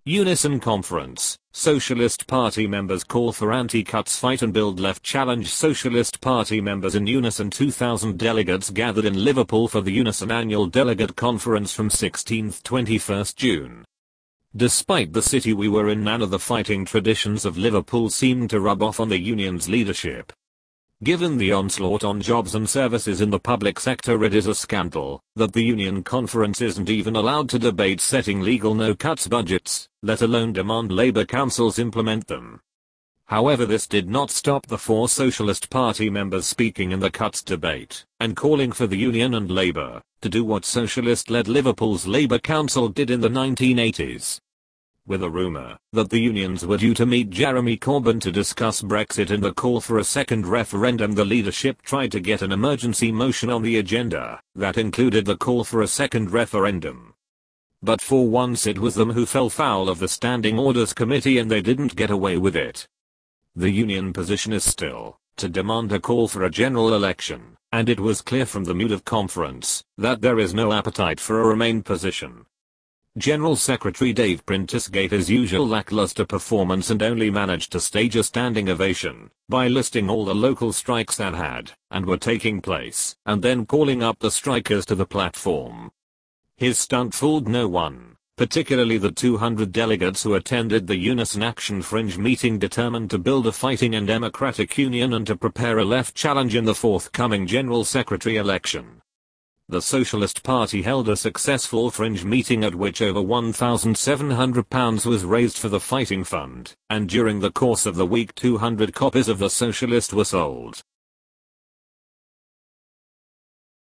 Unison Conference. Socialist Party members call for anti-cuts fight and build left challenge. Socialist Party members in Unison. 2,000 delegates gathered in Liverpool for the Unison Annual Delegate Conference from 16th-21st June. Despite the city we were in, none of the fighting traditions of Liverpool seemed to rub off on the union's leadership. Given the onslaught on jobs and services in the public sector, it is a scandal that the Union Conference isn't even allowed to debate setting legal no-cuts budgets, let alone demand Labour councils implement them. However, this did not stop the 4 Socialist Party members speaking in the cuts debate and calling for the Union and Labour to do what Socialist-led Liverpool's Labour Council did in the 1980s. With a rumour that the unions were due to meet Jeremy Corbyn to discuss Brexit and the call for a second referendum, the leadership tried to get an emergency motion on the agenda that included the call for a second referendum. But for once it was them who fell foul of the Standing Orders Committee, and they didn't get away with it. The union position is still to demand a call for a general election, and it was clear from the mood of conference that there is no appetite for a Remain position. General Secretary Dave Prentis gave his usual lackluster performance and only managed to stage a standing ovation by listing all the local strikes that had and were taking place, and then calling up the strikers to the platform. His stunt fooled no one, particularly the 200 delegates who attended the Unison Action Fringe meeting, determined to build a fighting and democratic union and to prepare a left challenge in the forthcoming General Secretary election. The Socialist Party held a successful fringe meeting at which over £1,700 was raised for the Fighting Fund, and during the course of the week 200 copies of The Socialist were sold.